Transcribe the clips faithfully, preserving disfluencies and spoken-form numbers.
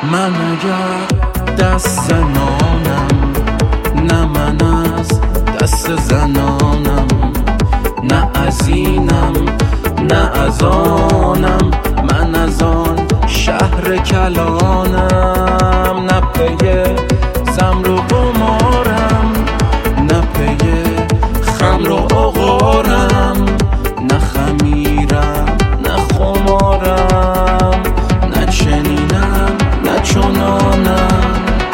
من اگر دست نانم، نه من از دست زنانم، نه از اینم نه از آنم، من از آن شهر کلانم. نه پی زمر و قمارم، نه پی خمر و عقارم، نه خمیرم نه خمارم، نه چنینم نه چنانم.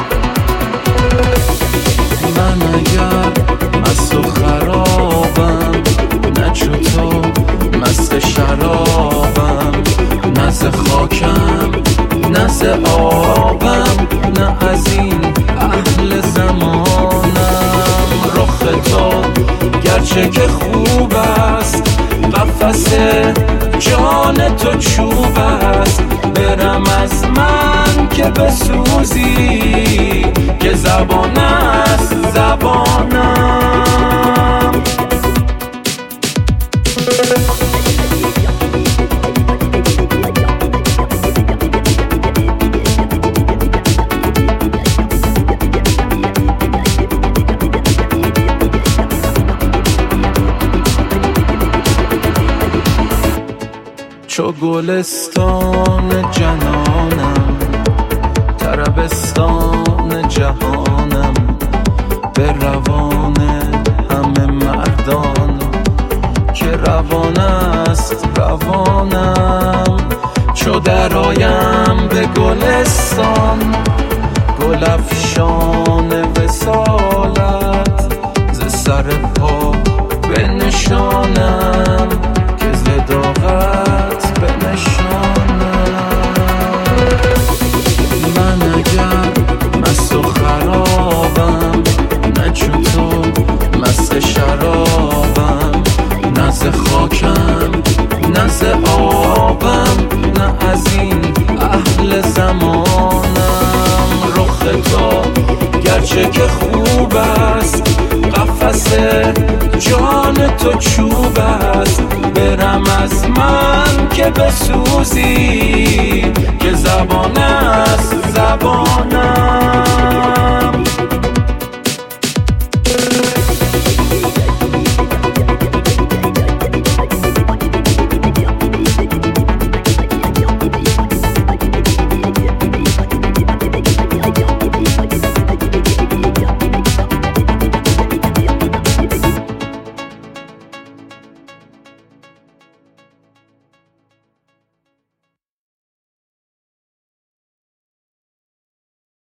من اگر مست و خرابم، نه چو تو مست شرابم، نه ز خاکم نه ز آبم، نه از این اهل زمانم. رخ تو گرچه که خوب است، قفس جان تو چوب است. برم از من که بسوزی، که زبان است زبانم. چو گلستان جنانم، طربستان جهانم، به روان همه مردان که روان است روانم. چو درآیم به گلستان، گل افشان وصالت ز سر پا بنشانم، که ز داغت بنشانم. من اگر مست و خرابم، نه چو تو مست شرابم، نه ز خاکم نه ز آبم، نه از این اهل زمانم. رخ تو گرچه که خوب است، قفس جان تو چوب است. برم از من که بسوزی، که زبان است زبانم.